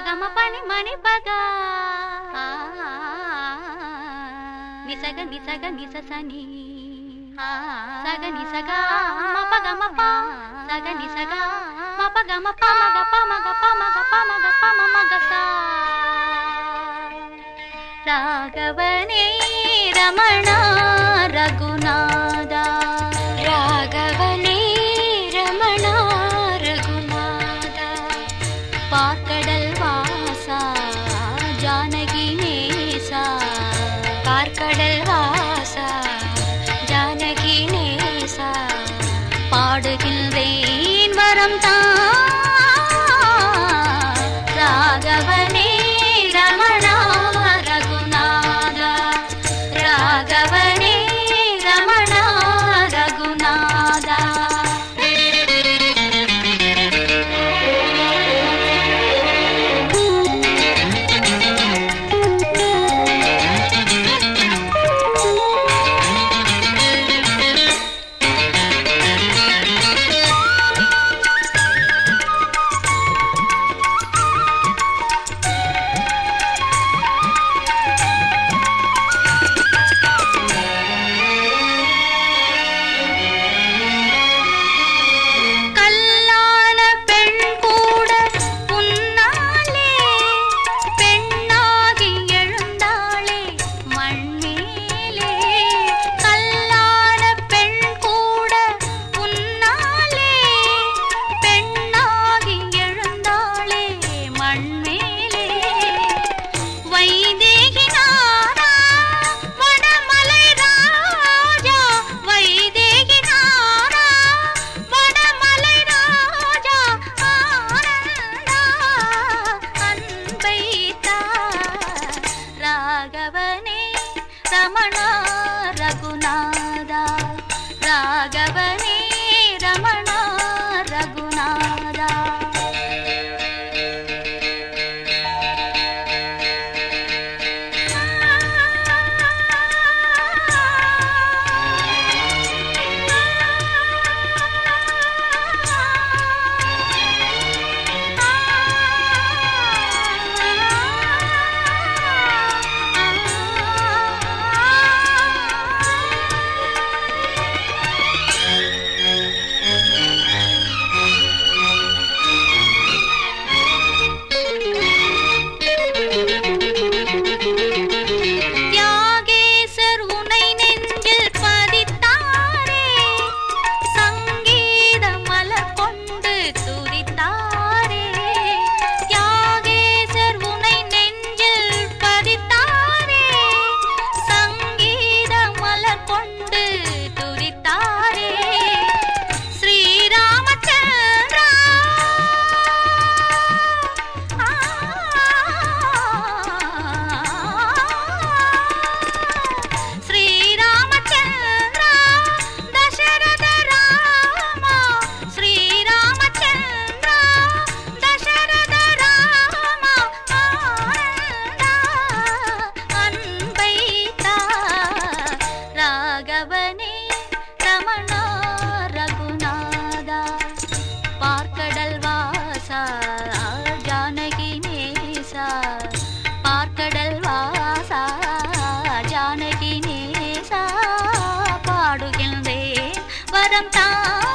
పగమ పని మణి పగా నిసగ నిసగ నిససని సగ నిసగ మపగమ ప సగ నిసగ మపగమ పమగ పమగ పమగ పమగ పమ మగస రాఘవనే రమణ రఘునాథ రాఘవనే రమణ ரகுநாத பார்க்கடல் வாசா ஜானகி நேசா பார்க்கடல் வாசா ஜானகி நேசா பாடுகின்றேன் வரம் தான் ராகவனே ரமணா ரகுநாத ராகவனே ரமணா ரகுநாத ராகவனே ரமணா ரகுநாத ராகவனே ரமணா ரகுநாத ராகவனே ரமணா ரகுநாத பார்க்கடல் வாசா ஜானகி நேசா பார்க்கடல் வாசா ஜானகி நேசா பாடுகின்றேன் வரம் தான்